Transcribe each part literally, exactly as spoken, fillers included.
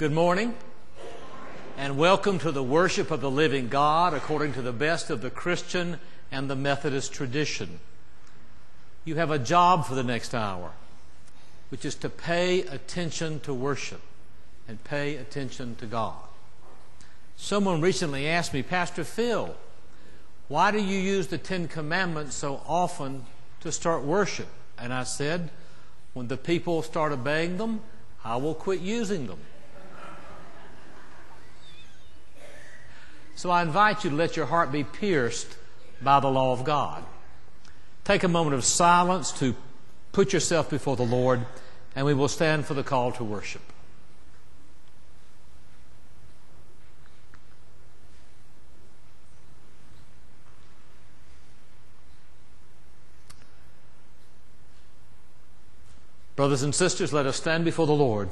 Good morning, and welcome to the worship of the living God according to the best of the Christian and the Methodist tradition. You have a job for the next hour, which is to pay attention to worship and pay attention to God. Someone recently asked me, Pastor Phil, why do you use the Ten Commandments so often to start worship? And I said, when the people start obeying them, I will quit using them. So I invite you to let your heart be pierced by the law of God. Take a moment of silence to put yourself before the Lord, and we will stand for the call to worship. Brothers and sisters, let us stand before the Lord.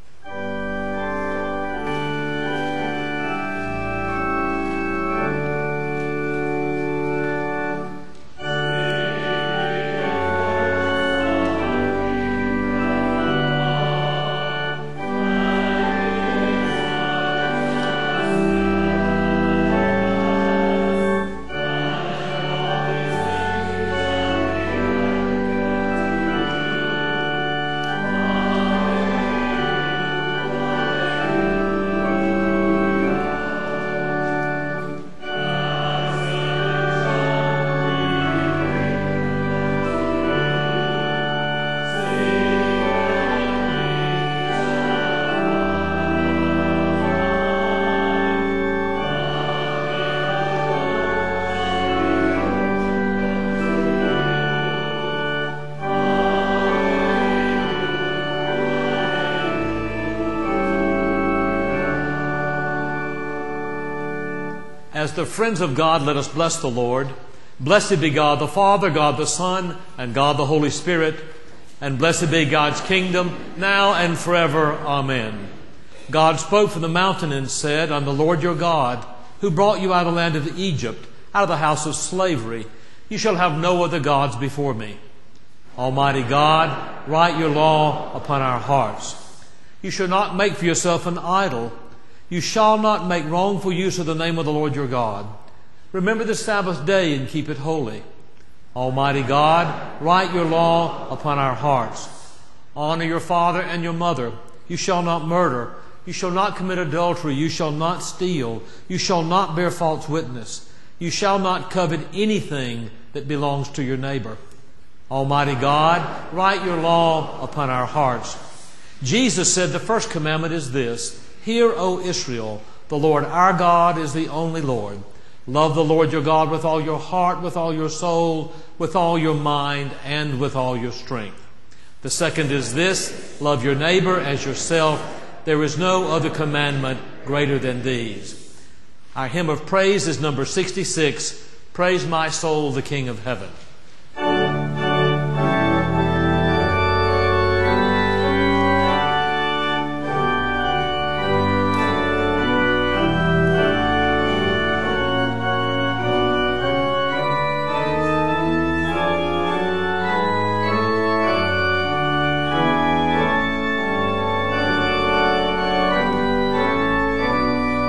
As the friends of God, let us bless the Lord. Blessed be God the Father, God the Son, and God the Holy Spirit. And blessed be God's kingdom, now and forever. Amen. God spoke from the mountain and said, I am the Lord your God, who brought you out of the land of Egypt, out of the house of slavery. You shall have no other gods before me. Almighty God, write your law upon our hearts. You shall not make for yourself an idol. You shall not make wrongful use of the name of the Lord your God. Remember the Sabbath day and keep it holy. Almighty God, write your law upon our hearts. Honor your father and your mother. You shall not murder. You shall not commit adultery. You shall not steal. You shall not bear false witness. You shall not covet anything that belongs to your neighbor. Almighty God, write your law upon our hearts. Jesus said the first commandment is this: Hear, O Israel, the Lord our God is the only Lord. Love the Lord your God with all your heart, with all your soul, with all your mind, and with all your strength. The second is this: love your neighbor as yourself. There is no other commandment greater than these. Our hymn of praise is number sixty-six, Praise My Soul, the King of Heaven.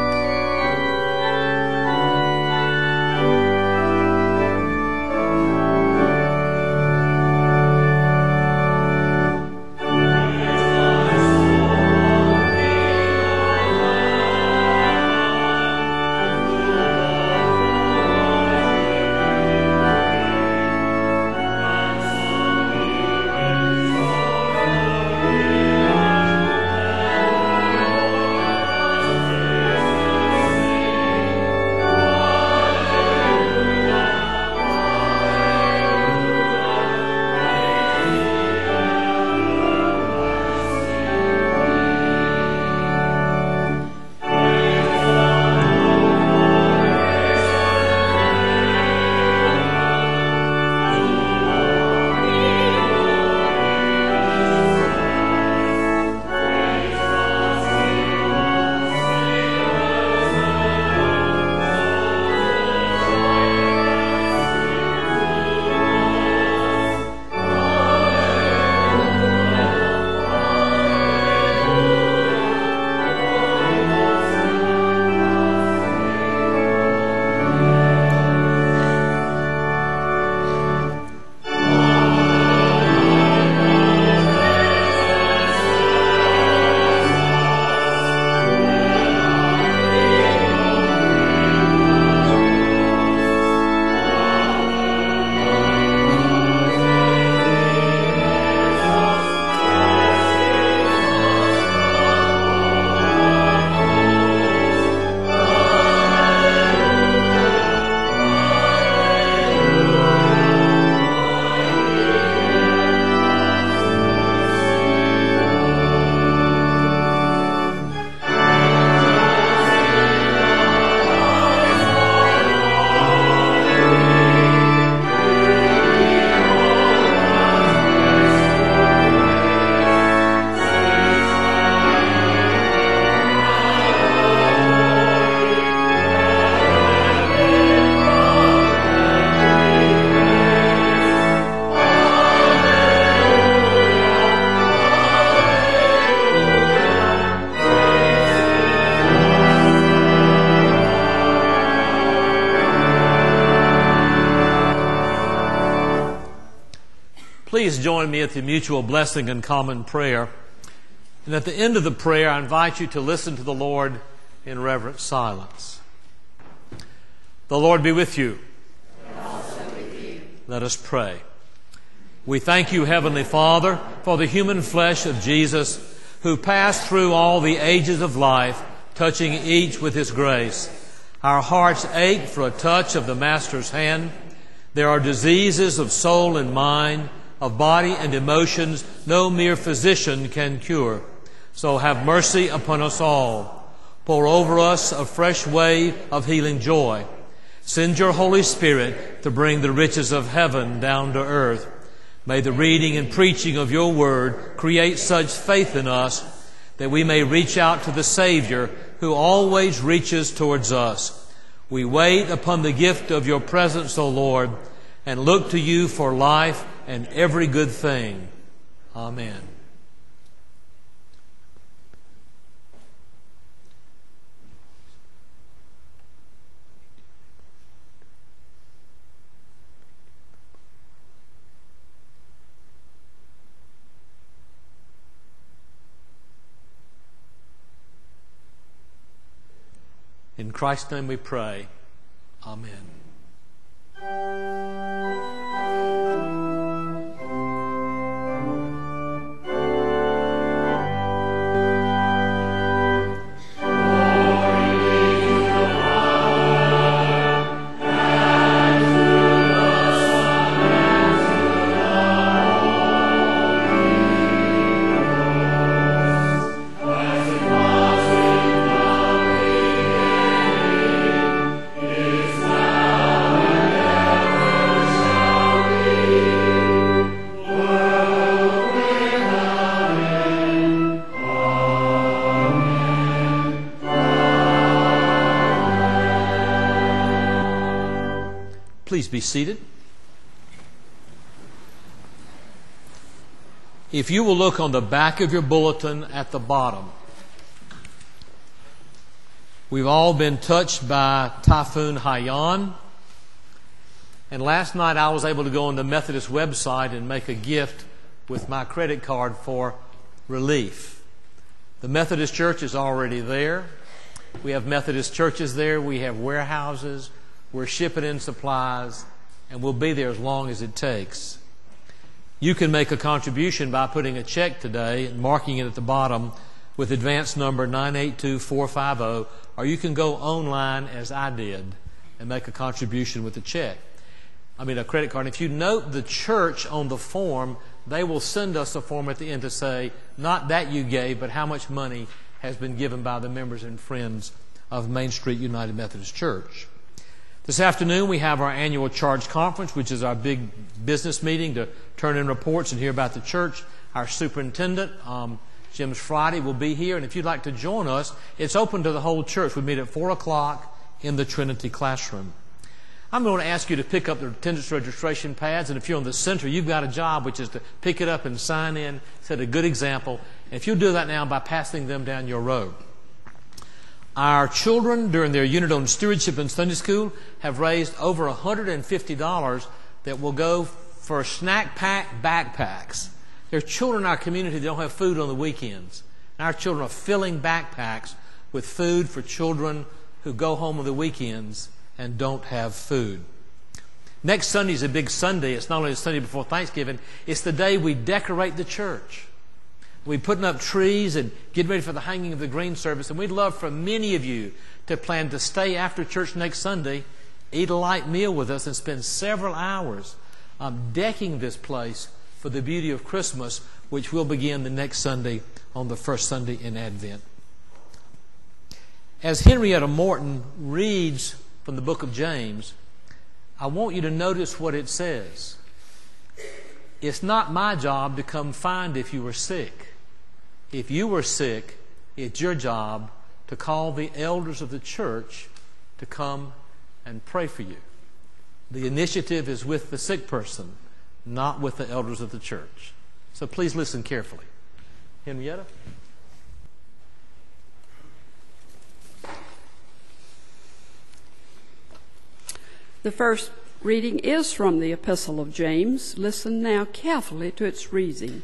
Thank you. Please join me at the mutual blessing and common prayer. And at the end of the prayer, I invite you to listen to the Lord in reverent silence. The Lord be with you. And also with you. Let us pray. We thank you, Heavenly Father, for the human flesh of Jesus, who passed through all the ages of life, touching each with His grace. Our hearts ache for a touch of the Master's hand. There are diseases of soul and mind, of body and emotions, no mere physician can cure. So have mercy upon us all. Pour over us a fresh wave of healing joy. Send your Holy Spirit to bring the riches of heaven down to earth. May the reading and preaching of your word create such faith in us that we may reach out to the Savior who always reaches towards us. We wait upon the gift of your presence, O Lord, and look to you for life and every good thing. Amen. In Christ's name we pray. Amen. Please be seated. If you will look on the back of your bulletin at the bottom, we've all been touched by Typhoon Haiyan. And last night I was able to go on the Methodist website and make a gift with my credit card for relief. The Methodist Church is already there. We have Methodist churches there. We have warehouses. We're shipping in supplies, and we'll be there as long as it takes. You can make a contribution by putting a check today and marking it at the bottom with advance number nine eight two four five zero, or you can go online as I did and make a contribution with a check. I mean a credit card. If you note the church on the form, they will send us a form at the end to say, not that you gave, but how much money has been given by the members and friends of Main Street United Methodist Church. This afternoon we have our annual Charge Conference, which is our big business meeting to turn in reports and hear about the church. Our superintendent, um, Jim Friday, will be here, and if you'd like to join us, it's open to the whole church. We meet at four o'clock in the Trinity classroom. I'm going to ask you to pick up the attendance registration pads, and if you're in the center, you've got a job, which is to pick it up and sign in, set a good example. And if you'll do that now by passing them down your row. Our children, during their unit on stewardship in Sunday school, have raised over one hundred fifty dollars that will go for snack pack backpacks. There are children in our community that don't have food on the weekends. And our children are filling backpacks with food for children who go home on the weekends and don't have food. Next Sunday is a big Sunday. It's not only the Sunday before Thanksgiving, it's the day we decorate the church. We're putting up trees and getting ready for the hanging of the green service. And we'd love for many of you to plan to stay after church next Sunday, eat a light meal with us, and spend several hours um, decking this place for the beauty of Christmas, which will begin the next Sunday on the first Sunday in Advent. As Henrietta Morton reads from the book of James, I want you to notice what it says. It's not my job to come find if you were sick. If you were sick, it's your job to call the elders of the church to come and pray for you. The initiative is with the sick person, not with the elders of the church. So please listen carefully. Henrietta? The first Reading is from the Epistle of James. Listen now carefully to its reading.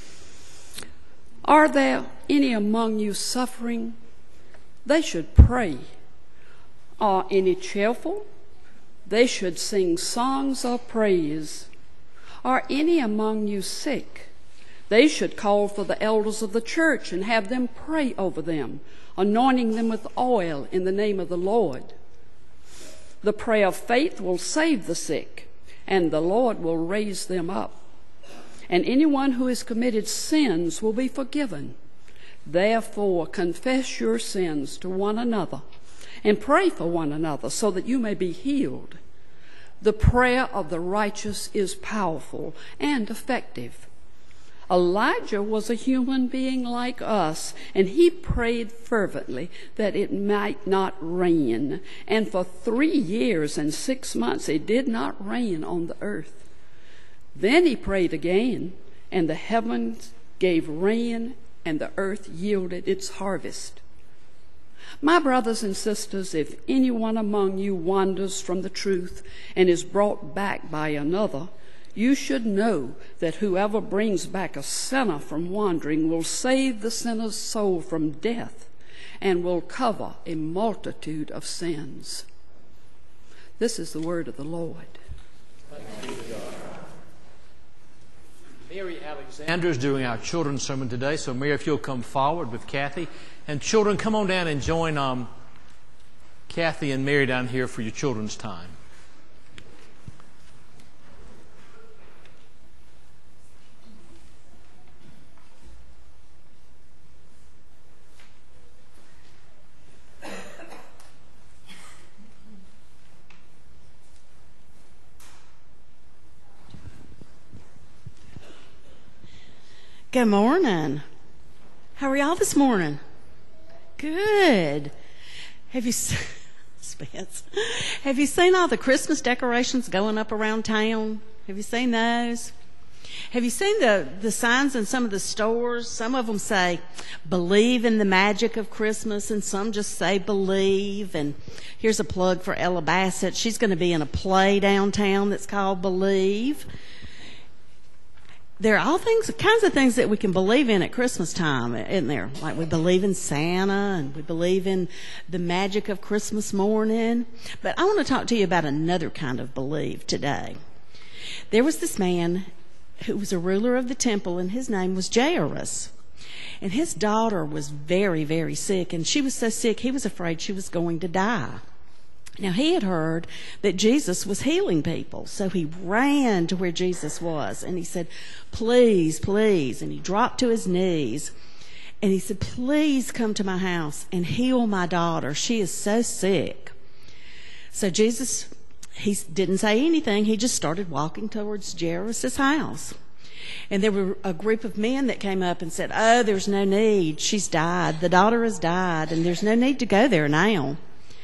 Are there any among you suffering? They should pray. Are any cheerful? They should sing songs of praise. Are any among you sick? They should call for the elders of the church and have them pray over them, anointing them with oil in the name of the Lord. The prayer of faith will save the sick, and the Lord will raise them up. And anyone who has committed sins will be forgiven. Therefore, confess your sins to one another and pray for one another so that you may be healed. The prayer of the righteous is powerful and effective. Elijah was a human being like us, and he prayed fervently that it might not rain. And for three years and six months it did not rain on the earth. Then he prayed again, and the heavens gave rain, and the earth yielded its harvest. My brothers and sisters, if anyone among you wanders from the truth and is brought back by another, you should know that whoever brings back a sinner from wandering will save the sinner's soul from death and will cover a multitude of sins. This is the word of the Lord. Thanks be to God. Mary Alexander is doing our children's sermon today, so Mary, if you'll come forward with Kathy. And children, come on down and join um, Kathy and Mary down here for your children's time. Good morning. How are y'all this morning? Good. Have you Spence? Have you seen all the Christmas decorations going up around town? Have you seen those? Have you seen the, the signs in some of the stores? Some of them say, believe in the magic of Christmas, and some just say believe. And here's a plug for Ella Bassett. She's going to be in a play downtown that's called Believe. There are all things, kinds of things that we can believe in at Christmas time, isn't there? Like we believe in Santa, and we believe in the magic of Christmas morning. But I want to talk to you about another kind of belief today. There was this man who was a ruler of the temple, and his name was Jairus. And his daughter was very, very sick, and she was so sick he was afraid she was going to die. Now, he had heard that Jesus was healing people, so he ran to where Jesus was, and he said, please, please, and he dropped to his knees, and he said, please come to my house and heal my daughter. She is so sick. So Jesus, he didn't say anything. He just started walking towards Jairus' house. And there were a group of men that came up and said, oh, there's no need. She's died. The daughter has died, and there's no need to go there now.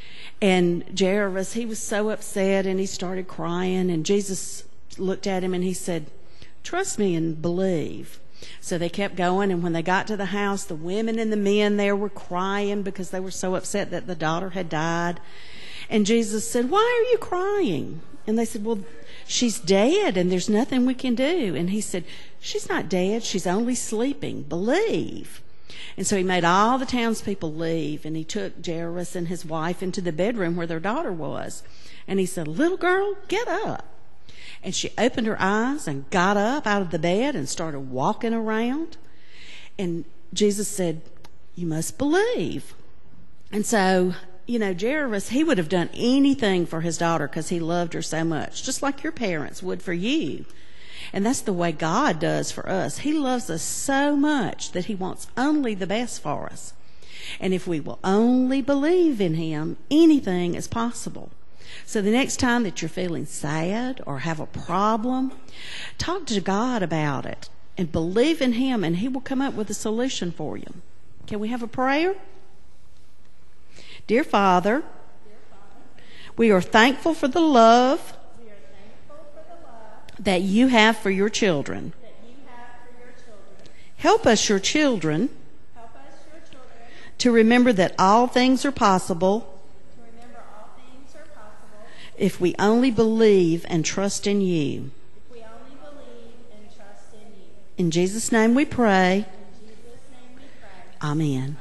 And Jairus, he was so upset, and he started crying, and Jesus looked at him and he said, trust me and believe. So they kept going, and when they got to the house, the women and the men there were crying because they were so upset that the daughter had died. And Jesus said, why are you crying? And they said, well, she's dead and there's nothing we can do. And he said, she's not dead, she's only sleeping. Believe. And so he made all the townspeople leave, and he took Jairus and his wife into the bedroom where their daughter was. And he said, little girl, get up. And she opened her eyes and got up out of the bed and started walking around. And Jesus said, you must believe. And so, you know, Jairus, he would have done anything for his daughter because he loved her so much, just like your parents would for you. And that's the way God does for us. He loves us so much that he wants only the best for us. And if we will only believe in him, anything is possible. So the next time that you're feeling sad or have a problem, talk to God about it and believe in him, and he will come up with a solution for you. Can we have a prayer? Dear Father, we are thankful for the love that you have for your children. Help us, your children, to remember that all things are possible if we only believe and trust in you. If we only believe and trust in you. In Jesus' name we pray. In Jesus' name we pray. Amen.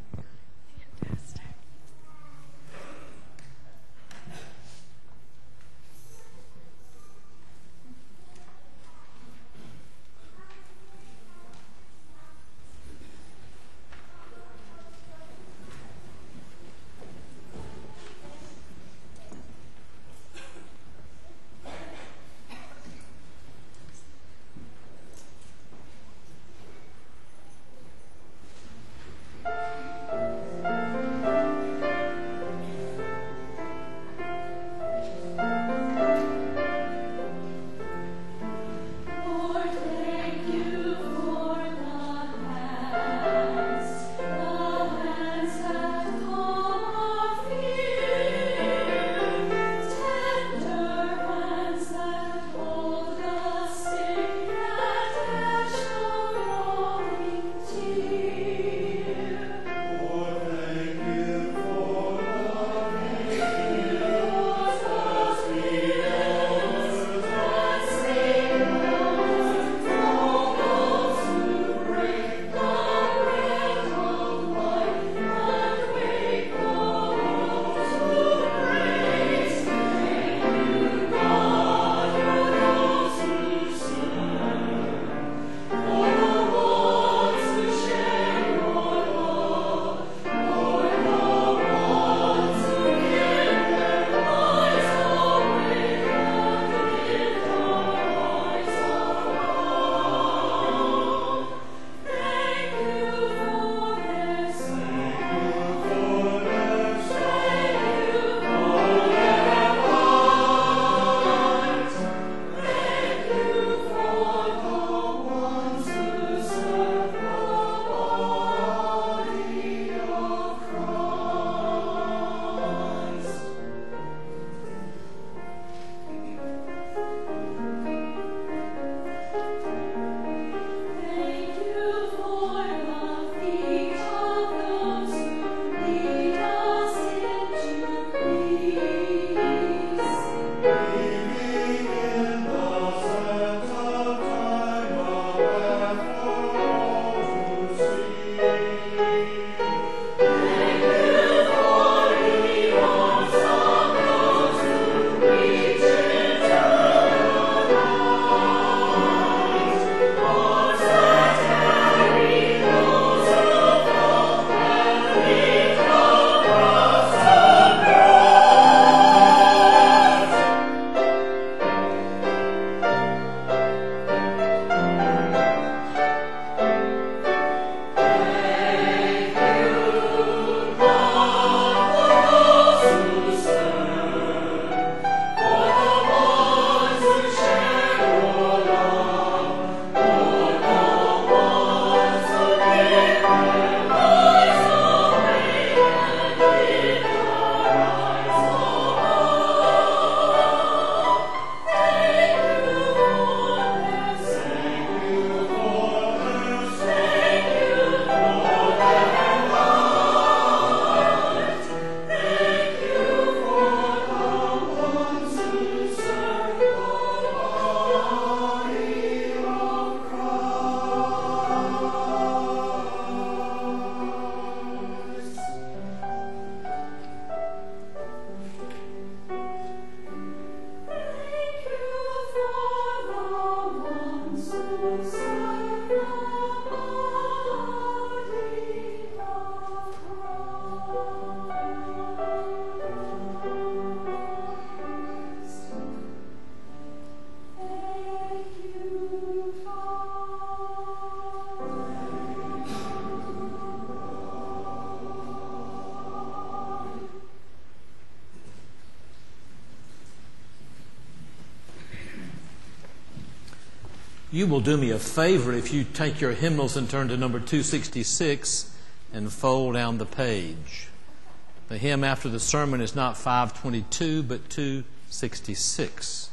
You will do me a favor if you take your hymnals and turn to number two sixty-six and fold down the page. The hymn after the sermon is not five twenty-two, but two sixty-six.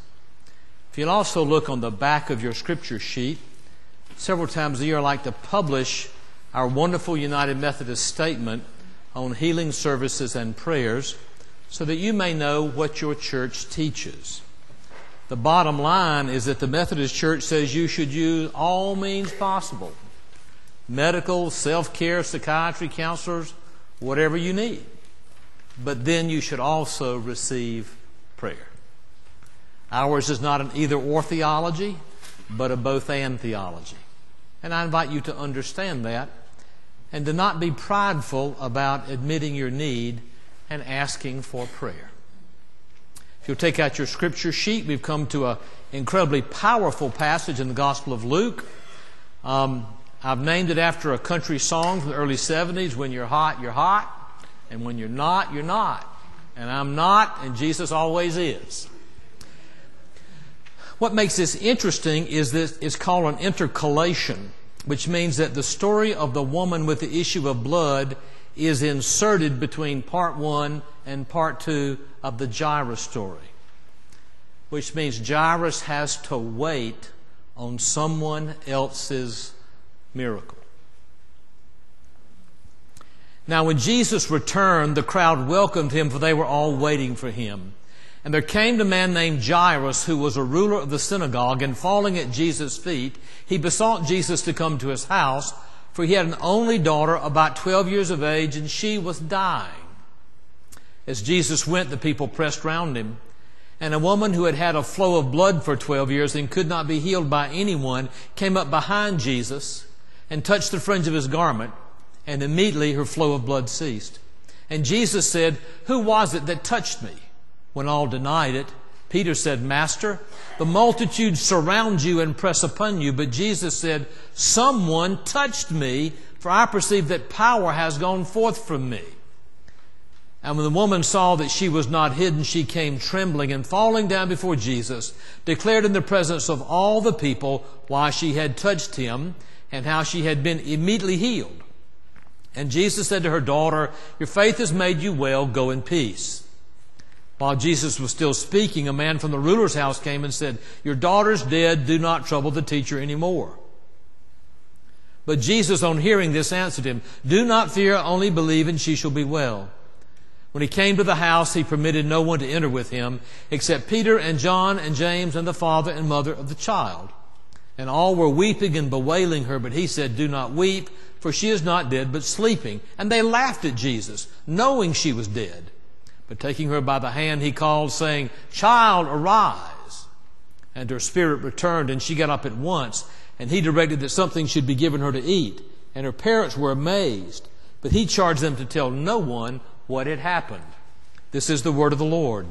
If you'll also look on the back of your scripture sheet, several times a year I like to publish our wonderful United Methodist statement on healing services and prayers. so that you may know what your church teaches. The bottom line is that the Methodist Church says you should use all means possible. Medical, self-care, psychiatry, counselors, whatever you need. But then you should also receive prayer. Ours is not an either-or theology, but a both-and theology. And I invite you to understand that and to not be prideful about admitting your need and asking for prayer. If you'll take out your scripture sheet, we've come to an incredibly powerful passage in the Gospel of Luke. Um, I've named it after a country song from the early seventies, when you're hot, you're hot, and when you're not, you're not. And I'm not, and Jesus always is. What makes this interesting is that it's called an intercalation, which means that the story of the woman with the issue of blood is inserted between part one and part two of the Jairus story, which means Jairus has to wait on someone else's miracle. Now, when Jesus returned, the crowd welcomed him, for they were all waiting for him. And there came a man named Jairus, who was a ruler of the synagogue, and falling at Jesus' feet, he besought Jesus to come to his house, for he had an only daughter about twelve years of age, and she was dying. As Jesus went, the people pressed round him. And a woman who had had a flow of blood for twelve years and could not be healed by anyone came up behind Jesus and touched the fringe of his garment, and immediately her flow of blood ceased. And Jesus said, "Who was it that touched me?" When all denied it, Peter said, "Master, the multitude surround you and press upon you." But Jesus said, "Someone touched me, for I perceive that power has gone forth from me." And when the woman saw that she was not hidden, she came trembling, and falling down before Jesus, declared in the presence of all the people why she had touched him, and how she had been immediately healed. And Jesus said to her, "Daughter, your faith has made you well. Go in peace." While Jesus was still speaking, a man from the ruler's house came and said, "Your daughter's dead. Do not trouble the teacher anymore." But Jesus, on hearing this, answered him, "Do not fear, only believe, and she shall be well." When he came to the house, he permitted no one to enter with him, except Peter and John and James and the father and mother of the child. And all were weeping and bewailing her, but he said, "Do not weep, for she is not dead, but sleeping." And they laughed at Jesus, knowing she was dead. But taking her by the hand, he called, saying, "Child, arise." And her spirit returned, and she got up at once. And he directed that something should be given her to eat. And her parents were amazed. But he charged them to tell no one what had happened. This is the word of the Lord.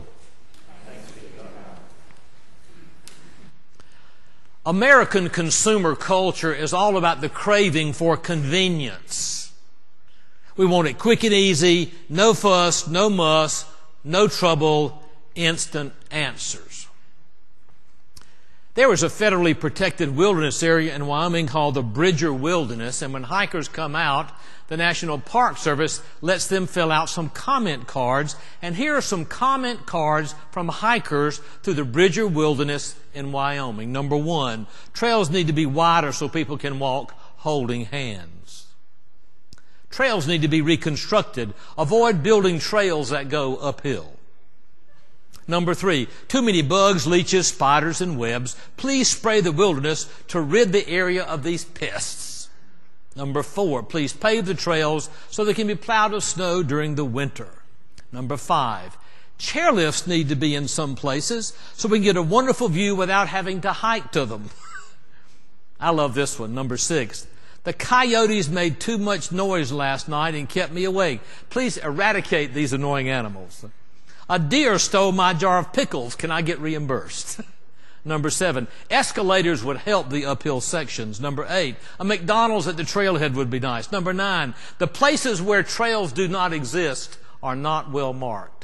American consumer culture is all about the craving for convenience. We want it quick and easy, no fuss, no muss, no trouble, instant answers. There was a federally protected wilderness area in Wyoming called the Bridger Wilderness, and when hikers come out, the National Park Service lets them fill out some comment cards, and here are some comment cards from hikers through the Bridger Wilderness in Wyoming. Number one, trails need to be wider so people can walk holding hands. Trails need to be reconstructed. Avoid building trails that go uphill. Number three, too many bugs, leeches, spiders, and webs. Please spray the wilderness to rid the area of these pests. Number four, please pave the trails so they can be plowed with snow during the winter. Number five, chairlifts need to be in some places so we can get a wonderful view without having to hike to them. I love this one. Number six, the coyotes made too much noise last night and kept me awake. Please eradicate these annoying animals. A deer stole my jar of pickles. Can I get reimbursed? Number seven, escalators would help the uphill sections. Number eight, a McDonald's at the trailhead would be nice. Number nine, the places where trails do not exist are not well marked.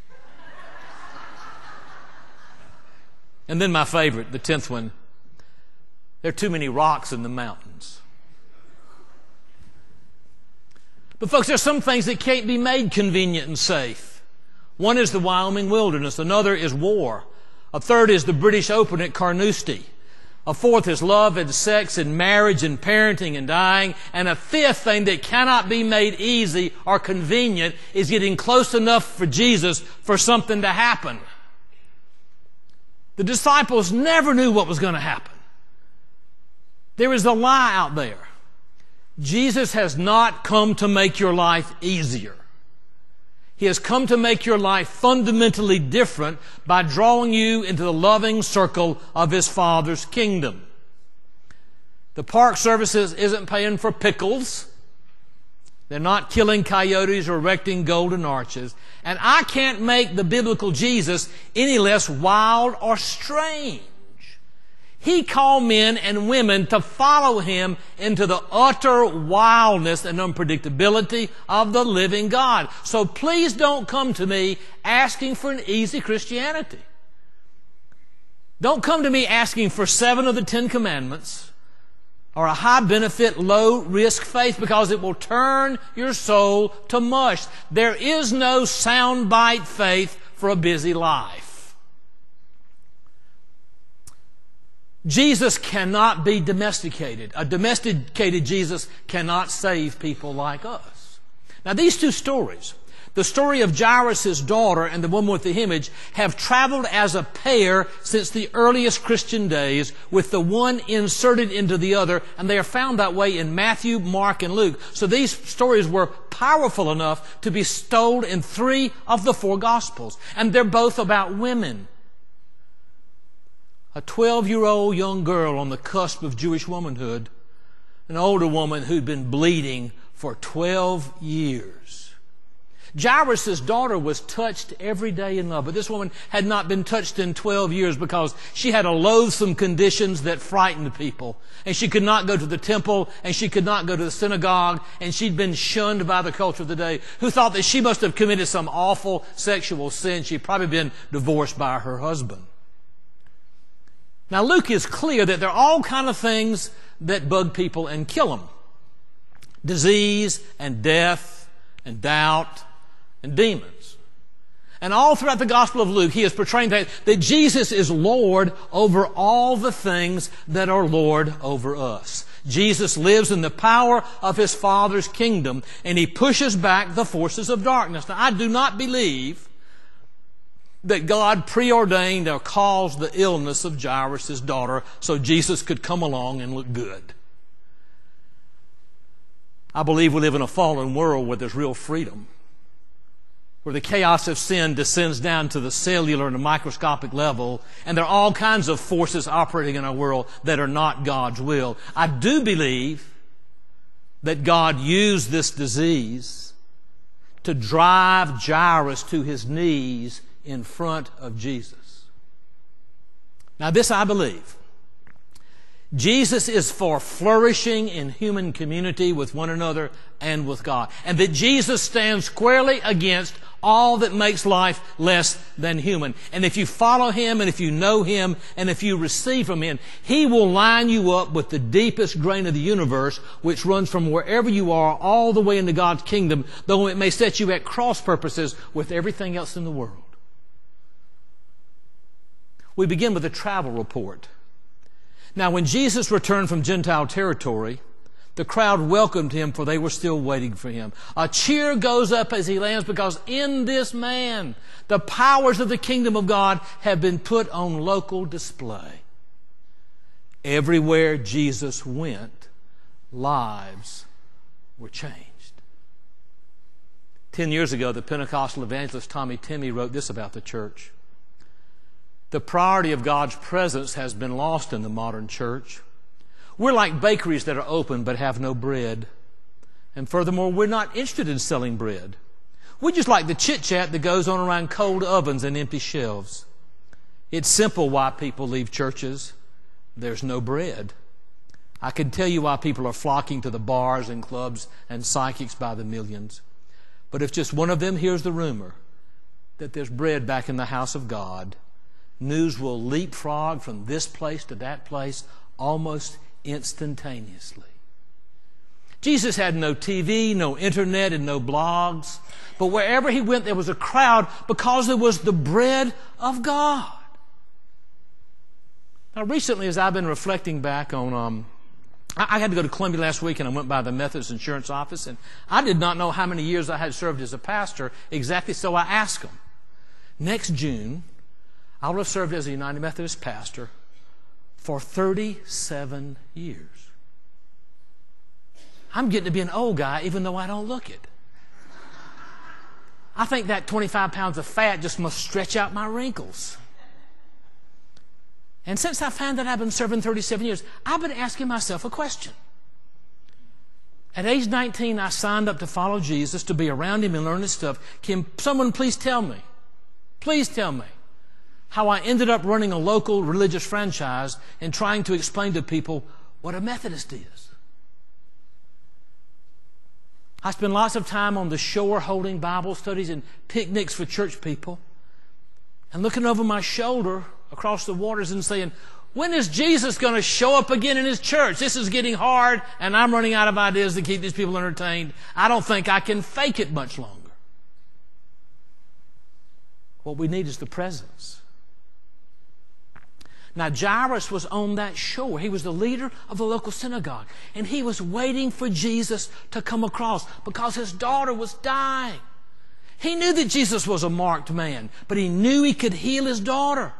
And then my favorite, the tenth one, there are too many rocks in the mountains. But folks, there's some things that can't be made convenient and safe. One is the Wyoming wilderness. Another is war. A third is the British Open at Carnoustie. A fourth is love and sex and marriage and parenting and dying. And a fifth thing that cannot be made easy or convenient is getting close enough for Jesus for something to happen. The disciples never knew what was going to happen. There is a lie out there. Jesus has not come to make your life easier. He has come to make your life fundamentally different by drawing you into the loving circle of His Father's kingdom. The Park Services isn't paying for pickles. They're not killing coyotes or erecting golden arches. And I can't make the biblical Jesus any less wild or strange. He called men and women to follow Him into the utter wildness and unpredictability of the living God. So please don't come to me asking for an easy Christianity. Don't come to me asking for seven of the Ten Commandments or a high-benefit, low-risk faith, because it will turn your soul to mush. There is no soundbite faith for a busy life. Jesus cannot be domesticated. A domesticated Jesus cannot save people like us. Now, these two stories, the story of Jairus' daughter and the woman with the image, have traveled as a pair since the earliest Christian days, with the one inserted into the other, and they are found that way in Matthew, Mark, and Luke. So these stories were powerful enough to be told in three of the four Gospels, and they're both about women. A twelve-year-old young girl on the cusp of Jewish womanhood, an older woman who'd been bleeding for twelve years. Jairus' daughter was touched every day in love, but this woman had not been touched in twelve years because she had a loathsome conditions that frightened people. And she could not go to the temple, and she could not go to the synagogue, and she'd been shunned by the culture of the day, who thought that she must have committed some awful sexual sin. She'd probably been divorced by her husband. Now, Luke is clear that there are all kinds of things that bug people and kill them. Disease and death and doubt and demons. And all throughout the Gospel of Luke, he is portraying that, that Jesus is Lord over all the things that are Lord over us. Jesus lives in the power of His Father's kingdom, and He pushes back the forces of darkness. Now, I do not believe that God preordained or caused the illness of Jairus' daughter so Jesus could come along and look good. I believe we live in a fallen world where there's real freedom, where the chaos of sin descends down to the cellular and the microscopic level, and there are all kinds of forces operating in our world that are not God's will. I do believe that God used this disease to drive Jairus to his knees in front of Jesus. Now, this I believe. Jesus is for flourishing in human community with one another and with God. And that Jesus stands squarely against all that makes life less than human. And if you follow Him, and if you know Him, and if you receive from Him, He will line you up with the deepest grain of the universe, which runs from wherever you are all the way into God's kingdom, though it may set you at cross purposes with everything else in the world. We begin with a travel report. Now, when Jesus returned from Gentile territory, the crowd welcomed Him, for they were still waiting for Him. A cheer goes up as He lands, because in this man, the powers of the kingdom of God have been put on local display. Everywhere Jesus went, lives were changed. Ten years ago, the Pentecostal evangelist Tommy Timmy wrote this about the church. The priority of God's presence has been lost in the modern church. We're like bakeries that are open but have no bread. And furthermore, we're not interested in selling bread. We're just like the chit-chat that goes on around cold ovens and empty shelves. It's simple why people leave churches. There's no bread. I can tell you why people are flocking to the bars and clubs and psychics by the millions. But if just one of them hears the rumor that there's bread back in the house of God, news will leapfrog from this place to that place almost instantaneously. Jesus had no T V, no internet, and no blogs. But wherever He went, there was a crowd because there was the bread of God. Now, recently, as I've been reflecting back on, um, I, I had to go to Columbia last week, and I went by the Methodist Insurance Office, and I did not know how many years I had served as a pastor exactly, so I asked them. Next June, I will have served as a United Methodist pastor for thirty-seven years. I'm getting to be an old guy, even though I don't look it. I think that twenty-five pounds of fat just must stretch out my wrinkles. And since I found that I've been serving thirty-seven years, I've been asking myself a question. At age nineteen, I signed up to follow Jesus, to be around Him and learn His stuff. Can someone please tell me, please tell me, how I ended up running a local religious franchise and trying to explain to people what a Methodist is? I spend lots of time on the shore holding Bible studies and picnics for church people and looking over my shoulder across the waters and saying, when is Jesus going to show up again in His church? This is getting hard and I'm running out of ideas to keep these people entertained. I don't think I can fake it much longer. What we need is the presence. Now, Jairus was on that shore. He was the leader of the local synagogue. And he was waiting for Jesus to come across because his daughter was dying. He knew that Jesus was a marked man, but he knew he could heal his daughter.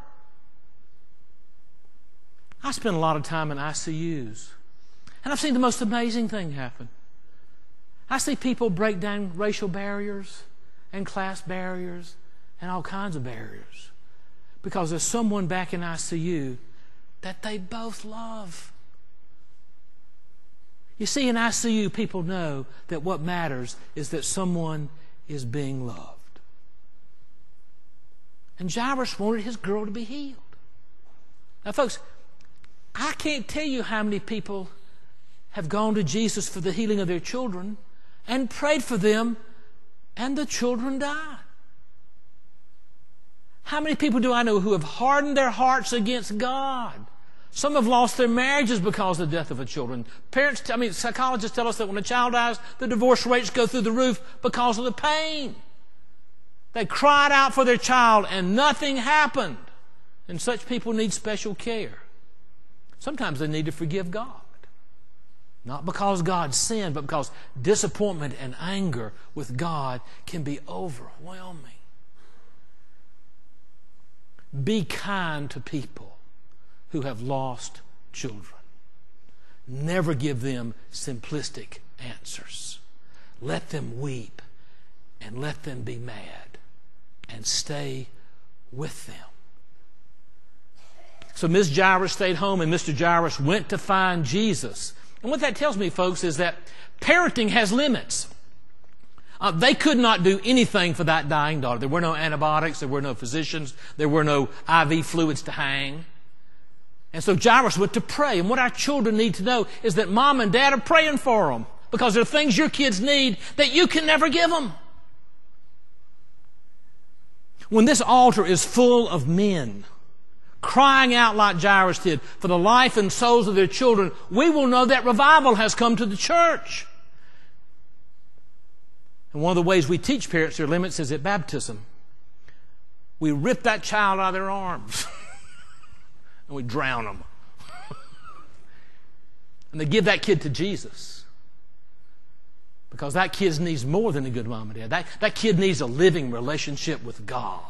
I spend a lot of time in I C Us, and I've seen the most amazing thing happen. I see people break down racial barriers and class barriers and all kinds of barriers because there's someone back in I C U that they both love. You see, in I C U, people know that what matters is that someone is being loved. And Jairus wanted his girl to be healed. Now, folks, I can't tell you how many people have gone to Jesus for the healing of their children and prayed for them, and the children died. How many people do I know who have hardened their hearts against God? Some have lost their marriages because of the death of a children. Parents, I mean, psychologists tell us that when a child dies, the divorce rates go through the roof because of the pain. They cried out for their child and nothing happened. And such people need special care. Sometimes they need to forgive God. Not because God sinned, but because disappointment and anger with God can be overwhelming. Be kind to people who have lost children. Never give them simplistic answers. Let them weep and let them be mad and stay with them. So Miss Jairus stayed home and Mister Jairus went to find Jesus. And what that tells me, folks, is that parenting has limits. Uh, they could not do anything for that dying daughter. There were no antibiotics. There were no physicians. There were no I V fluids to hang. And so Jairus went to pray. And what our children need to know is that mom and dad are praying for them because there are things your kids need that you can never give them. When this altar is full of men crying out like Jairus did for the life and souls of their children, we will know that revival has come to the church. And one of the ways we teach parents their limits is at baptism. We rip that child out of their arms and we drown them. And they give that kid to Jesus. Because that kid needs more than a good mom and dad. That, that kid needs a living relationship with God.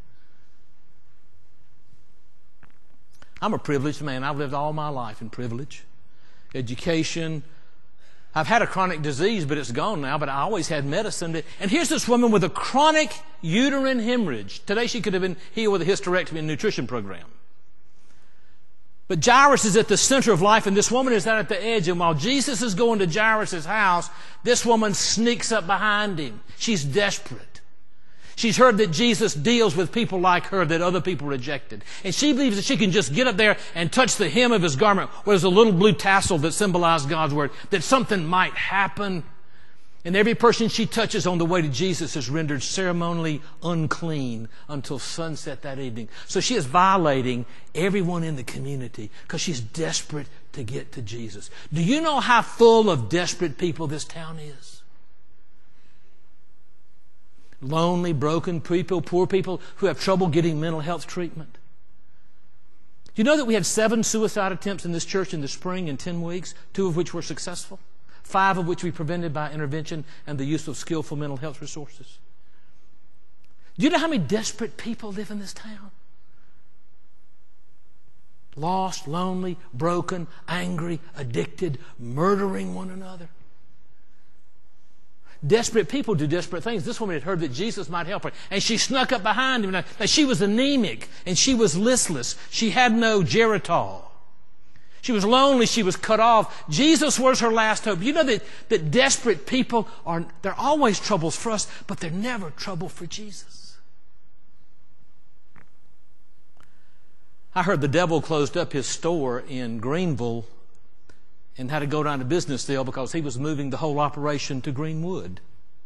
I'm a privileged man. I've lived all my life in privilege. Education. I've had a chronic disease, but it's gone now, but I always had medicine. And here's this woman with a chronic uterine hemorrhage. Today she could have been healed with a hysterectomy and nutrition program. But Jairus is at the center of life, and this woman is out at the edge. And while Jesus is going to Jairus' house, this woman sneaks up behind him. She's desperate. She's heard that Jesus deals with people like her that other people rejected. And she believes that she can just get up there and touch the hem of his garment where there's a little blue tassel that symbolizes God's word, that something might happen. And every person she touches on the way to Jesus is rendered ceremonially unclean until sunset that evening. So she is violating everyone in the community because she's desperate to get to Jesus. Do you know how full of desperate people this town is? Lonely, broken people, poor people who have trouble getting mental health treatment. Do you know that we had seven suicide attempts in this church in the spring in ten weeks, two of which were successful, five of which we prevented by intervention and the use of skillful mental health resources? Do you know how many desperate people live in this town? Lost, lonely, broken, angry, addicted, murdering one another. Desperate people do desperate things. This woman had heard that Jesus might help her, and she snuck up behind him. Now, she was anemic, and she was listless. She had no Geritol. She was lonely. She was cut off. Jesus was her last hope. You know that, that desperate people are, they're always troubles for us, but they're never trouble for Jesus. I heard the devil closed up his store in Greenville and had to go down to business deal because he was moving the whole operation to Greenwood.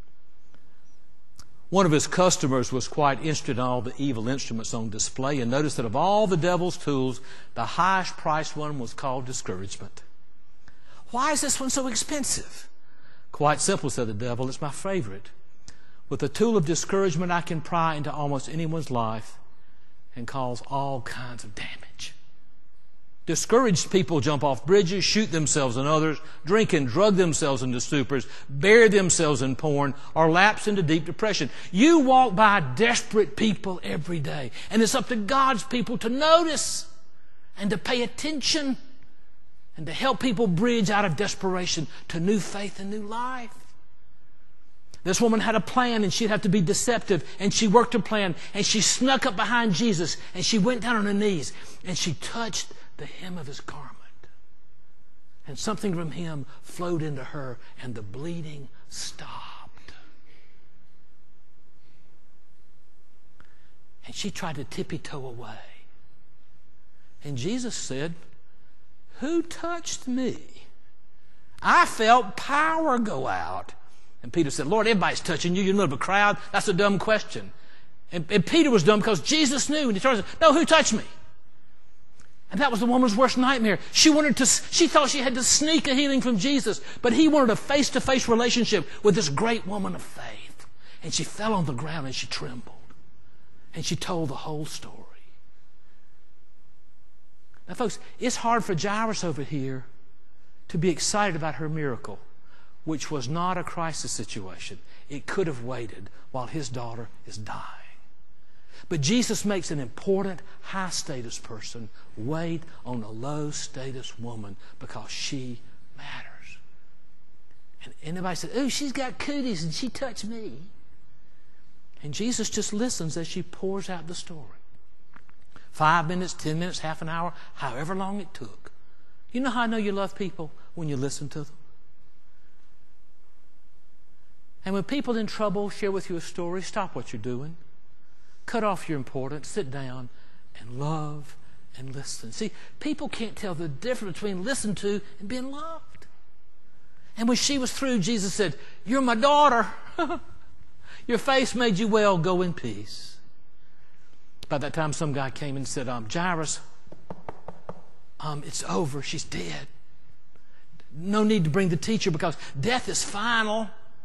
One of his customers was quite interested in all the evil instruments on display and noticed that of all the devil's tools, the highest priced one was called discouragement. Why is this one so expensive? Quite simple, said the devil, it's my favorite. With the tool of discouragement, I can pry into almost anyone's life and cause all kinds of damage. Discouraged people jump off bridges, shoot themselves and others, drink and drug themselves into stupors, bury themselves in porn, or lapse into deep depression. You walk by desperate people every day, and it's up to God's people to notice and to pay attention and to help people bridge out of desperation to new faith and new life. This woman had a plan, and she'd have to be deceptive, and she worked her plan, and she snuck up behind Jesus, and she went down on her knees, and she touched the hem of his garment. And something from him flowed into her, and the bleeding stopped. And she tried to tippy-toe away. And Jesus said, "Who touched me?" I felt power go out. And Peter said, "Lord, everybody's touching you. You're in the middle of a crowd. That's a dumb question." And, and Peter was dumb because Jesus knew. And he turned and said, "No, who touched me?" And that was the woman's worst nightmare. She wanted to, she thought she had to sneak a healing from Jesus, but he wanted a face-to-face relationship with this great woman of faith. And she fell on the ground and she trembled. And she told the whole story. Now, folks, it's hard for Jairus over here to be excited about her miracle, which was not a crisis situation. It could have waited while his daughter is dying. But Jesus makes an important high-status person wait on a low-status woman because she matters. And anybody says, "Oh, she's got cooties and she touched me." And Jesus just listens as she pours out the story. Five minutes, ten minutes, half an hour, however long it took. You know how I know you love people? When you listen to them. And when people in trouble share with you a story, stop what you're doing. Cut off your importance, sit down, and love and listen. See, people can't tell the difference between listened to and being loved. And when she was through, Jesus said, "You're my daughter. Your faith made you well. Go in peace." By that time, some guy came and said, um, "Jairus, um, it's over. She's dead. No need to bring the teacher because death is final."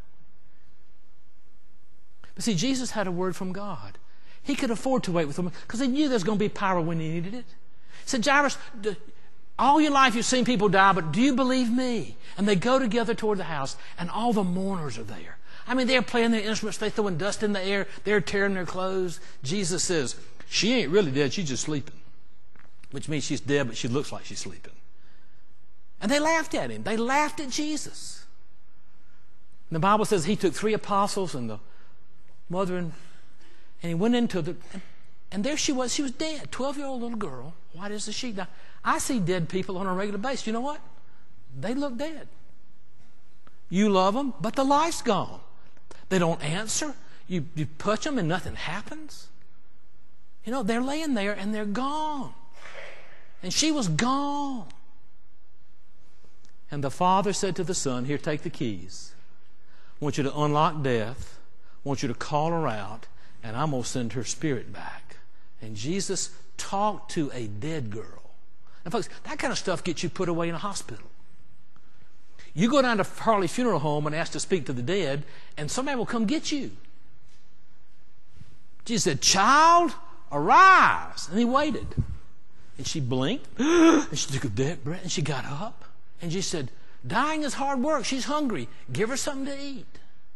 But see, Jesus had a word from God. He could afford to wait with them because he knew there was going to be power when he needed it. He said, "Jairus, all your life you've seen people die, but do you believe me?" And they go together toward the house, and all the mourners are there. I mean, they're playing their instruments, they're throwing dust in the air, they're tearing their clothes. Jesus says, "She ain't really dead, she's just sleeping." Which means she's dead, but she looks like she's sleeping. And they laughed at him. They laughed at Jesus. And the Bible says he took three apostles and the mother and And he went into the, and there she was. She was dead. twelve-year-old little girl, white as a sheet. Now, I see dead people on a regular basis. You know what? They look dead. You love them, but the life's gone. They don't answer. You, you touch them and nothing happens. You know, they're laying there and they're gone. And she was gone. And the father said to the son, "Here, take the keys. I want you to unlock death. I want you to call her out. And I'm going to send her spirit back." And Jesus talked to a dead girl. And folks, that kind of stuff gets you put away in a hospital. You go down to Harley Funeral Home and ask to speak to the dead, and somebody will come get you. Jesus said, "Child, arise." And he waited. And she blinked, and she took a deep breath, and she got up, and she said, dying is hard work. She's hungry. Give her something to eat.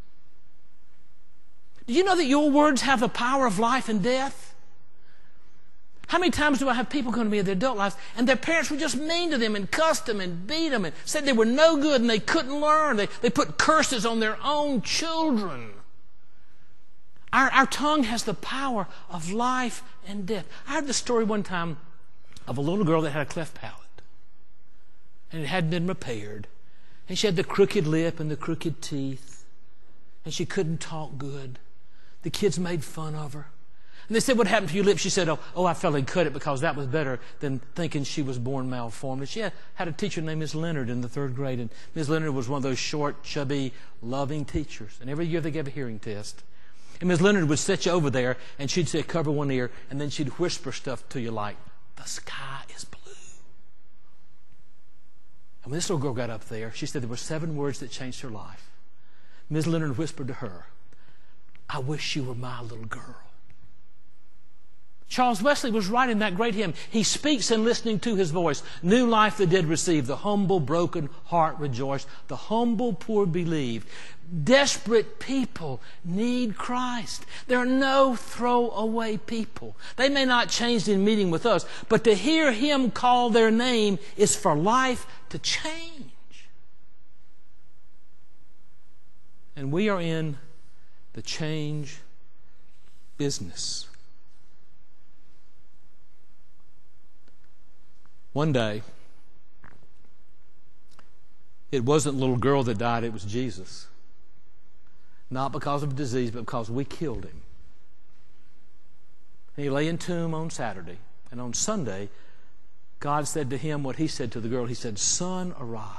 Do you know that your words have the power of life and death? How many times do I have people come to me in their adult lives, and their parents were just mean to them and cussed them and beat them and said they were no good and they couldn't learn. They, they put curses on their own children. Our, our tongue has the power of life and death. I heard the story one time of a little girl that had a cleft palate, and it hadn't been repaired. And she had the crooked lip and the crooked teeth, and she couldn't talk good. The kids made fun of her. And they said, what happened to your lips? She said, oh, oh, I fell and cut it because that was better than thinking she was born malformed. And she had, had a teacher named Miss Leonard in the third grade. And Miss Leonard was one of those short, chubby, loving teachers. And every year they gave a hearing test. And Miss Leonard would sit you over there, and she'd say, cover one ear, and then she'd whisper stuff to you like, the sky is blue. And when this little girl got up there, she said there were seven words that changed her life. Miss Leonard whispered to her, I wish you were my little girl. Charles Wesley was right in that great hymn. He speaks in listening to his voice. New life the dead receive. The humble, broken heart rejoice. The humble, poor believe. Desperate people need Christ. There are no throwaway people. They may not change in meeting with us, but to hear Him call their name is for life to change. And we are in the change business. One day, it wasn't a little girl that died, it was Jesus. Not because of disease, but because we killed him. And he lay in tomb on Saturday. And on Sunday, God said to him what he said to the girl. He said, son, arise.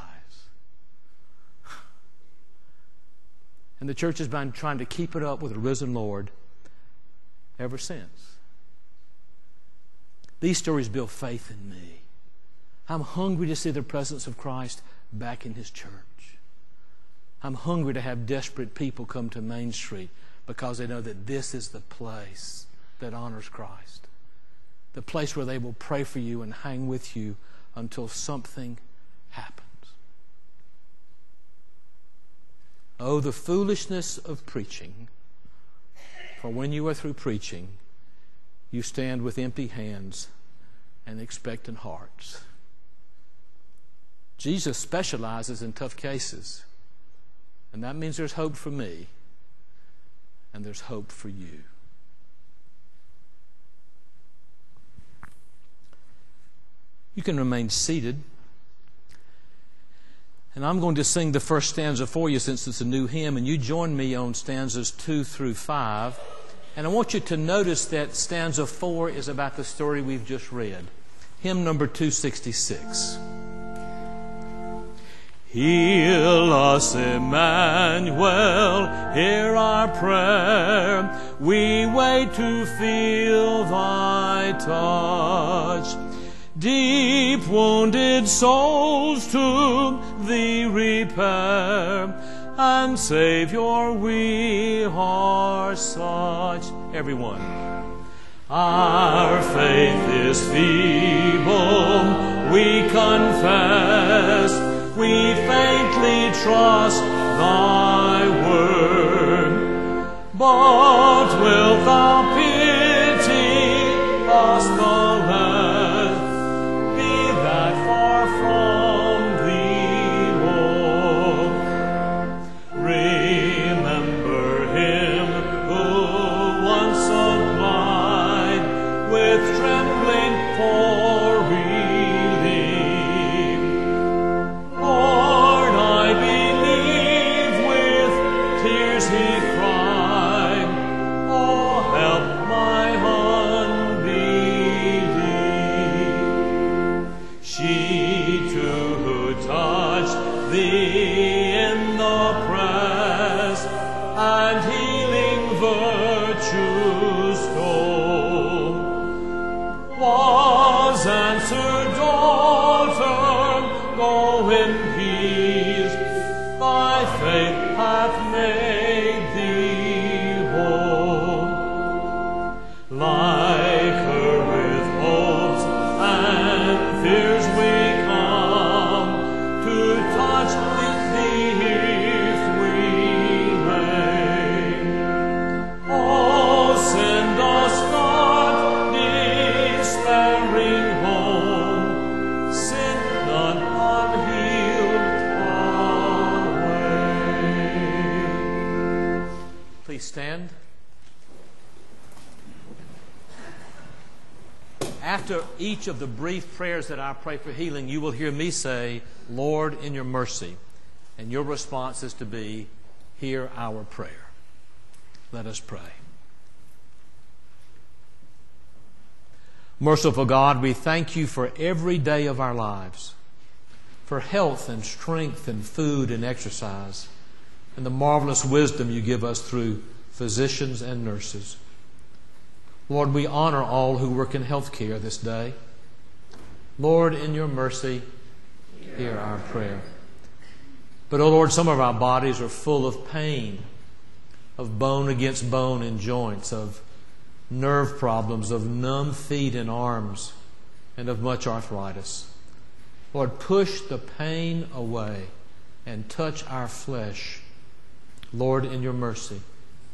And the church has been trying to keep it up with the risen Lord ever since. These stories build faith in me. I'm hungry to see the presence of Christ back in His church. I'm hungry to have desperate people come to Main Street because they know that this is the place that honors Christ. The place where they will pray for you and hang with you until something happens. Oh, the foolishness of preaching. For when you are through preaching, you stand with empty hands and expectant hearts. Jesus specializes in tough cases. And that means there's hope for me. And there's hope for you. You can remain seated. And I'm going to sing the first stanza for you since it's a new hymn. And you join me on stanzas two through five. And I want you to notice that stanza four is about the story we've just read. Hymn number two sixty-six. Heal us, Emmanuel, hear our prayer. We wait to feel Thy touch. Deep wounded souls to Thee repair, and Savior, we are such. Everyone. Our faith is feeble, we confess. We faintly trust Thy word. But wilt Thou pity us the less? Be that far from Thee, Lord. Remember Him who once supplied with trembling for answered, daughter, go in peace. Thy faith hath made thee whole. Like her with hopes and after each of the brief prayers that I pray for healing, you will hear me say, Lord, in your mercy. And your response is to be, hear our prayer. Let us pray. Merciful God, we thank you for every day of our lives, for health and strength and food and exercise, and the marvelous wisdom you give us through physicians and nurses. Lord, we honor all who work in health care this day. Lord, in your mercy, hear our prayer. But, oh Lord, some of our bodies are full of pain, of bone against bone in joints, of nerve problems, of numb feet and arms, and of much arthritis. Lord, push the pain away and touch our flesh. Lord, in your mercy.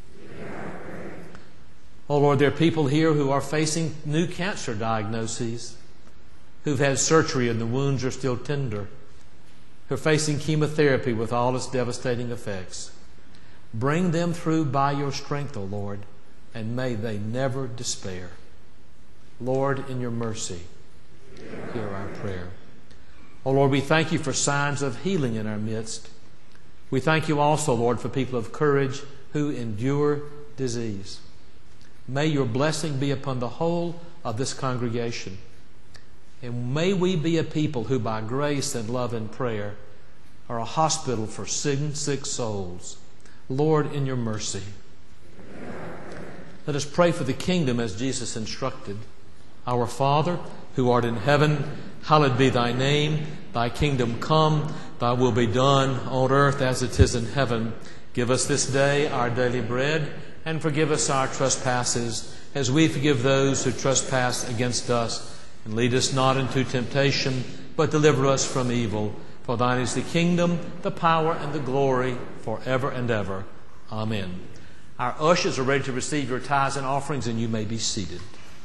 Oh Lord, there are people here who are facing new cancer diagnoses, who've had surgery and the wounds are still tender, who are facing chemotherapy with all its devastating effects. Bring them through by your strength, O Lord, and may they never despair. Lord, in your mercy, hear our prayer. Oh Lord, we thank you for signs of healing in our midst. We thank you also, Lord, for people of courage who endure disease. May your blessing be upon the whole of this congregation. And may we be a people who by grace and love and prayer are a hospital for sick, sick souls. Lord, in your mercy. Let us pray for the kingdom as Jesus instructed. Our Father, who art in heaven, hallowed be thy name. Thy kingdom come, thy will be done on earth as it is in heaven. Give us this day our daily bread, and forgive us our trespasses, as we forgive those who trespass against us. And lead us not into temptation, but deliver us from evil. For thine is the kingdom, the power, and the glory, forever and ever. Amen. Our ushers are ready to receive your tithes and offerings, and you may be seated.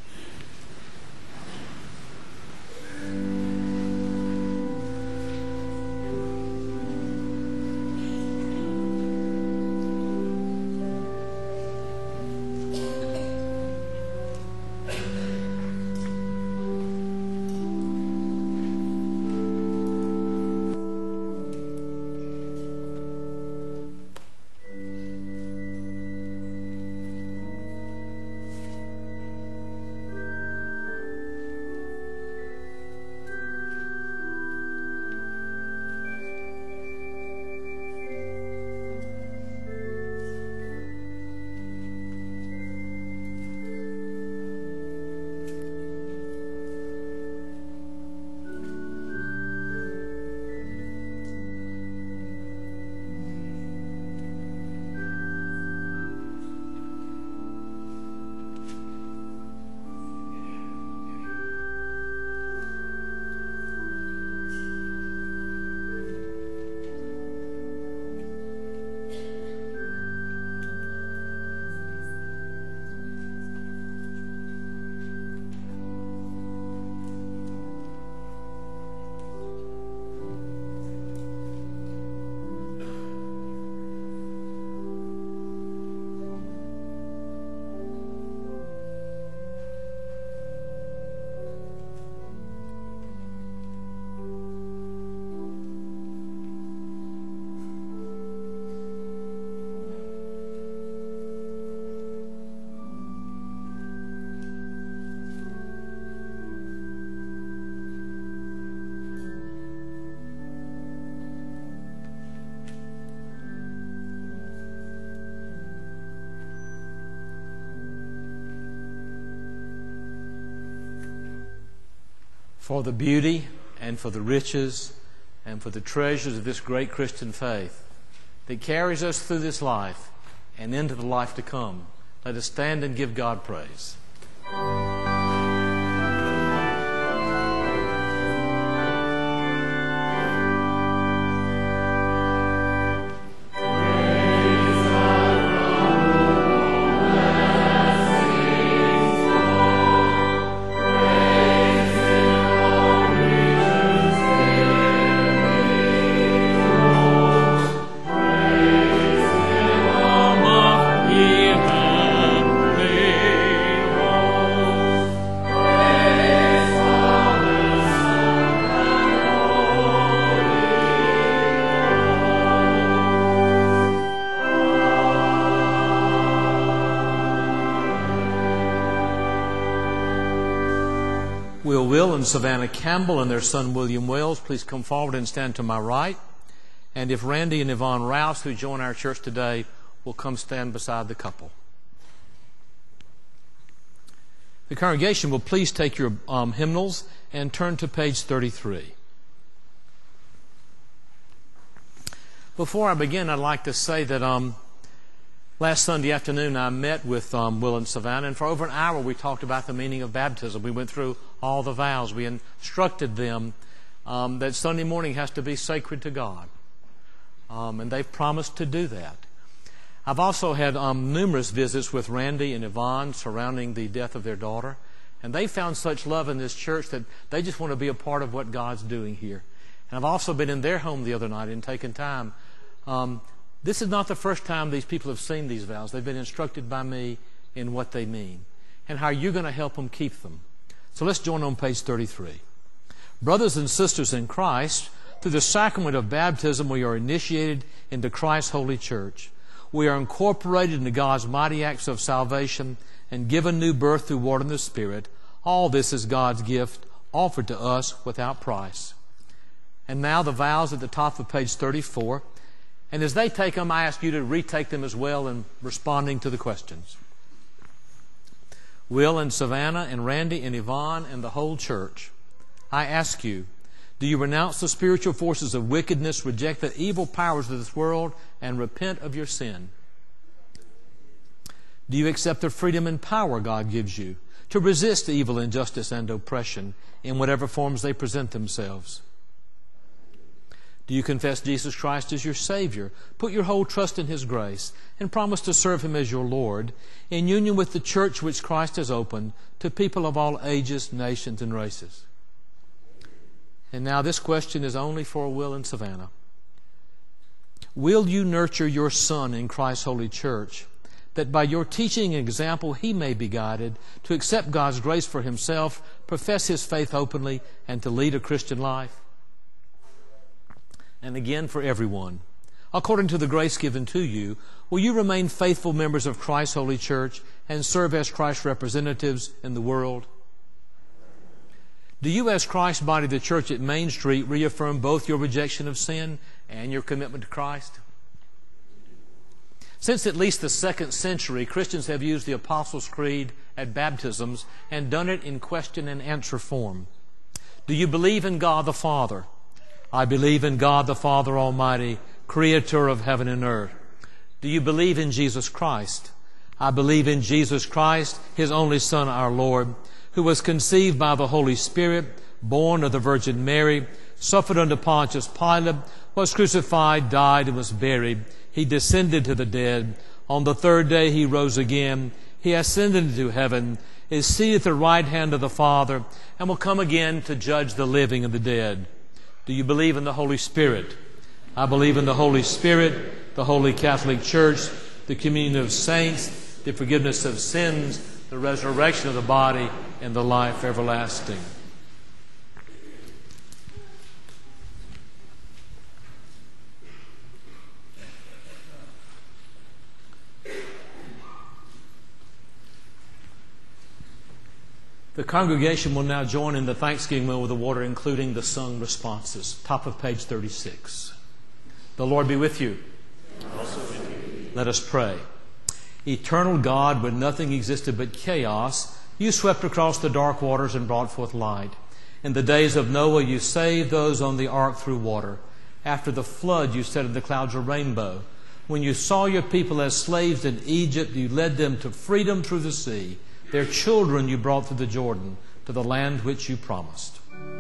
For the beauty and for the riches and for the treasures of this great Christian faith that carries us through this life and into the life to come, let us stand and give God praise. He hath made all Will and Savannah Campbell and their son William Wells, please come forward and stand to my right. And if Randy and Yvonne Rouse, who join our church today, will come stand beside the couple. The congregation will please take your um, hymnals and turn to page thirty-three. Before I begin, I'd like to say that um, last Sunday afternoon I met with um, Will and Savannah, and for over an hour we talked about the meaning of baptism. We went through all the vows. We instructed them um, that Sunday morning has to be sacred to God, um, and they've promised to do that. I've also had um, numerous visits with Randy and Yvonne surrounding the death of their daughter, and they found such love in this church that they just want to be a part of what God's doing here. And I've also been in their home the other night and taken time. Um, this is not the first time these people have seen these vows. They've been instructed by me in what they mean and how you're going to help them keep them. So let's join on page thirty-three. Brothers and sisters in Christ, through the sacrament of baptism, we are initiated into Christ's holy church. We are incorporated into God's mighty acts of salvation and given new birth through water and the Spirit. All this is God's gift offered to us without price. And now the vows at the top of page thirty-four. And as they take them, I ask you to retake them as well in responding to the questions. Will and Savannah and Randy and Yvonne and the whole church, I ask you, do you renounce the spiritual forces of wickedness, reject the evil powers of this world, and repent of your sin? Do you accept the freedom and power God gives you to resist evil, injustice, and oppression in whatever forms they present themselves? Do you confess Jesus Christ as your Savior, put your whole trust in His grace, and promise to serve Him as your Lord, in union with the church which Christ has opened to people of all ages, nations, and races? And now this question is only for Will and Savannah. Will you nurture your son in Christ's holy church, that by your teaching and example he may be guided to accept God's grace for himself, profess his faith openly, and to lead a Christian life? And again for everyone, according to the grace given to you, will you remain faithful members of Christ's holy church and serve as Christ's representatives in the world? Do you, as Christ's body, the church at Main Street, reaffirm both your rejection of sin and your commitment to Christ? Since at least the second century, Christians have used the Apostles' Creed at baptisms and done it in question and answer form. Do you believe in God the Father? I believe in God the Father Almighty, Creator of heaven and earth. Do you believe in Jesus Christ? I believe in Jesus Christ, His only Son, our Lord, who was conceived by the Holy Spirit, born of the Virgin Mary, suffered under Pontius Pilate, was crucified, died, and was buried. He descended to the dead. On the third day He rose again. He ascended into heaven, is seated at the right hand of the Father, and will come again to judge the living and the dead. Do you believe in the Holy Spirit? I believe in the Holy Spirit, the Holy Catholic Church, the communion of saints, the forgiveness of sins, the resurrection of the body, and the life everlasting. The congregation will now join in the thanksgiving meal with the water, including the sung responses. Top of page thirty-six. The Lord be with you. Also with you. Let us pray. Eternal God, when nothing existed but chaos, you swept across the dark waters and brought forth light. In the days of Noah, you saved those on the ark through water. After the flood, you set in the clouds a rainbow. When you saw your people as slaves in Egypt, you led them to freedom through the sea. Their children you brought through the Jordan to the land which you promised.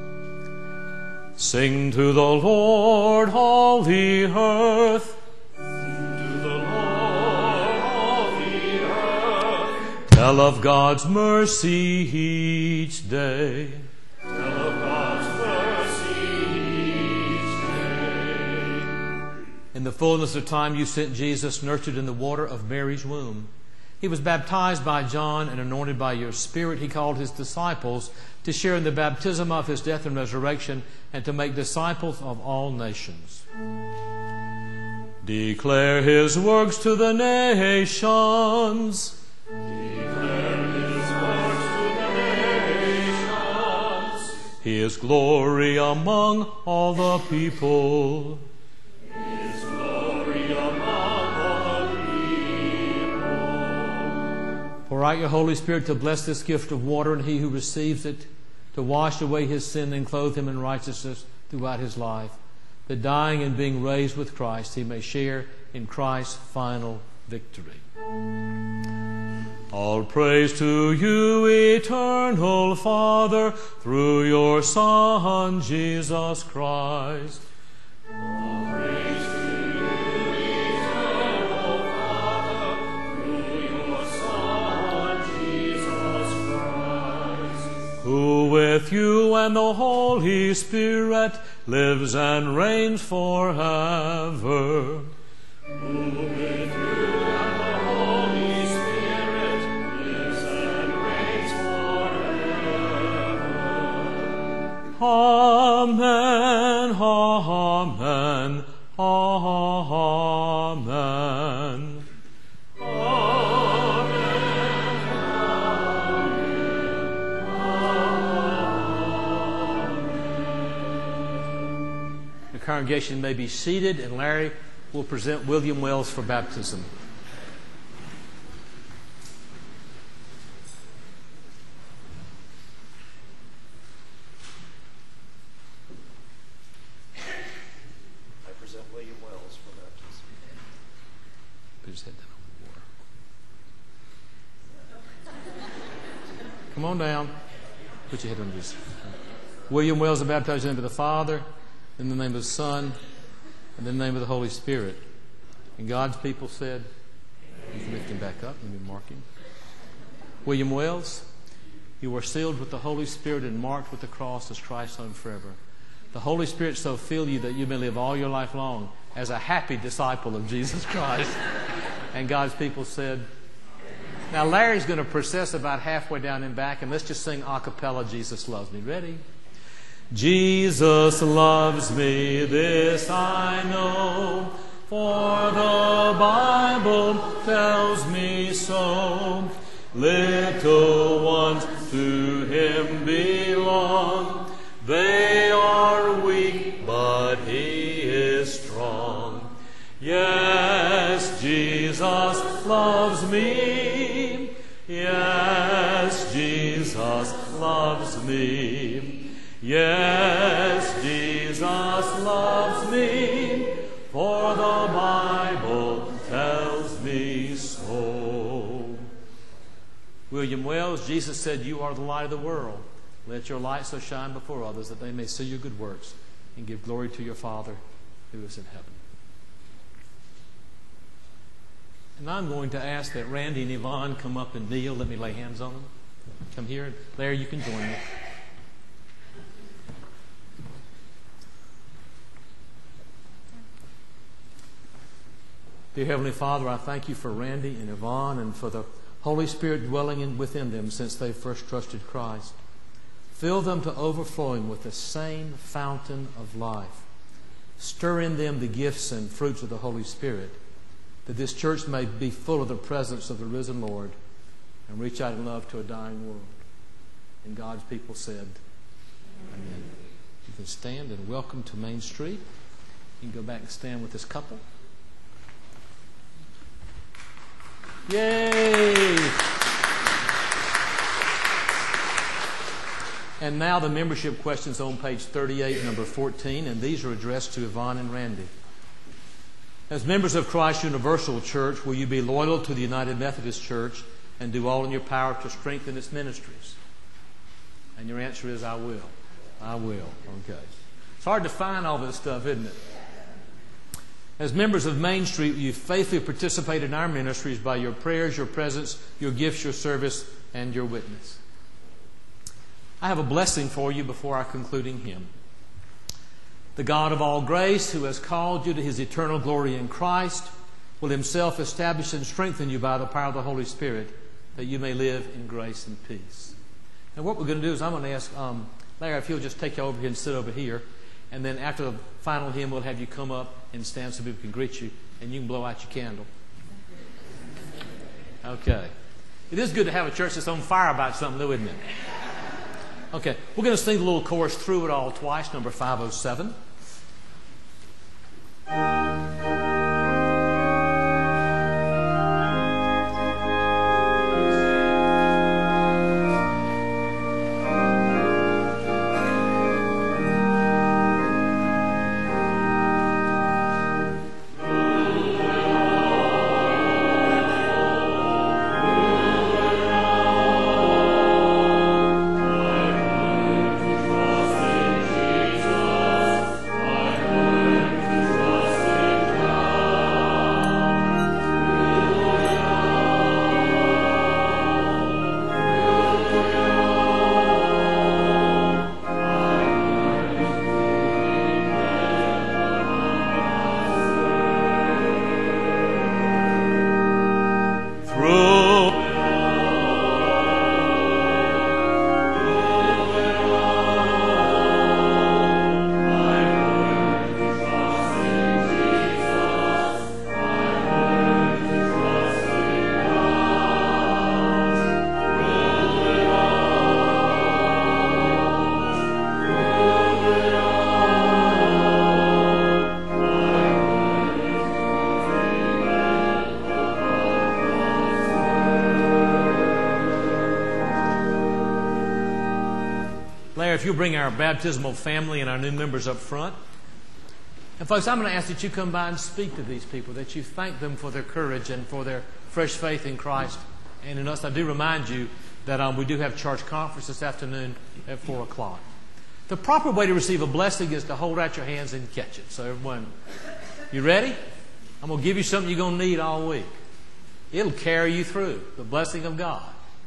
Sing to the Lord, all the earth. Sing to the Lord, all the earth. Tell of God's mercy each day. Tell of God's mercy each day. In the fullness of time you sent Jesus, nurtured in the water of Mary's womb. He was baptized by John and anointed by your Spirit. He called His disciples to share in the baptism of His death and resurrection and to make disciples of all nations. Declare His works to the nations. Declare His works to the nations. His glory among all the people. His glory among all the people. Pour out your Holy Spirit to bless this gift of water, and he who receives it to wash away his sin and clothe him in righteousness throughout his life, that dying and being raised with Christ, he may share in Christ's final victory. All praise to you, eternal Father, through your Son, Jesus Christ. All praise to you, eternal Father, through your Son, Jesus Christ. Who with you and the Holy Spirit lives and reigns forever. Who with you and the Holy Spirit lives and reigns forever. Amen, amen, amen. The congregation may be seated, and Larry will present William Wells for baptism. I present William Wells for baptism. Put his head down on the water. Come on down. Put your head on this. William Wells is baptized in the name of the Father, in the name of the Son, and in the name of the Holy Spirit. And God's people said, you can lift him back up. Let me mark him. William Wells, you are sealed with the Holy Spirit and marked with the cross as Christ's own forever. The Holy Spirit so fill you that you may live all your life long as a happy disciple of Jesus Christ. And God's people said, now Larry's going to process about halfway down and back, and let's just sing a cappella, Jesus Loves Me. Ready? Jesus loves me, this I know, for the Bible tells me so. Little ones to him belong. They are weak, but he is strong. Yes, Jesus loves me. Yes, Jesus loves me. Yes, Jesus loves me, for the Bible tells me so. William Wells, Jesus said, you are the light of the world. Let your light so shine before others that they may see your good works and give glory to your Father who is in heaven. And I'm going to ask that Randy and Yvonne come up and kneel. Let me lay hands on them. Come here. Larry, you can join me. Dear Heavenly Father, I thank you for Randy and Yvonne and for the Holy Spirit dwelling in, within them since they first trusted Christ. Fill them to overflowing with the same fountain of life. Stir in them the gifts and fruits of the Holy Spirit, that this church may be full of the presence of the risen Lord and reach out in love to a dying world. And God's people said, amen. You can stand, and welcome to Main Street. You can go back and stand with this couple. Yay! And now the membership questions on page thirty-eight, number fourteen, and these are addressed to Yvonne and Randy. As members of Christ Universal Church, will you be loyal to the United Methodist Church and do all in your power to strengthen its ministries? And your answer is, I will. I will. Okay. It's hard to find all this stuff, isn't it? As members of Main Street, you faithfully participate in our ministries by your prayers, your presence, your gifts, your service, and your witness. I have a blessing for you before our concluding hymn. The God of all grace, who has called you to his eternal glory in Christ, will himself establish and strengthen you by the power of the Holy Spirit, that you may live in grace and peace. And what we're going to do is I'm going to ask um, Larry if he'll just take you over here and sit over here. And then after the final hymn, we'll have you come up and stand so people can greet you, and you can blow out your candle. Okay. It is good to have a church that's on fire about something, though, isn't it? Okay, we're going to sing the little chorus through it all twice, number five oh seven. If you'll bring our baptismal family and our new members up front. And folks, I'm going to ask that you come by and speak to these people, that you thank them for their courage and for their fresh faith in Christ and in us. I do remind you that um, we do have church conference this afternoon at four o'clock. The proper way to receive a blessing is to hold out your hands and catch it. So everyone, you ready? I'm going to give you something you're going to need all week. It'll carry you through the blessing of God.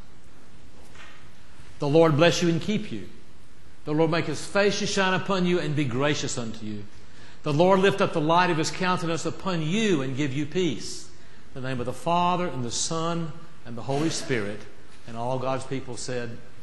The Lord bless you and keep you. The Lord make His face to shine upon you and be gracious unto you. The Lord lift up the light of His countenance upon you and give you peace. In the name of the Father and the Son and the Holy Spirit. And all God's people said,